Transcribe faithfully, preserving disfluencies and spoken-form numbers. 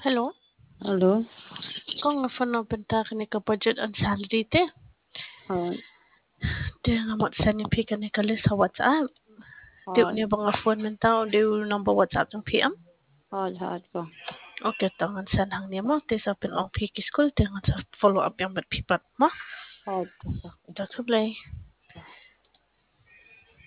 Hello, Hello. kung nga phone open ta kani ka budget and salary te. Hot, Te nga mo sa ni pika ni kalis sa WhatsApp. Di hot, ni ba nga phone man tao, di number WhatsApp ng P M. hot, hot ko. Okay, tangan sa nang niya mo. Te sa pin ong piki school, te nga sa follow up yung bat pipat mo. Hot ko. Ito to play.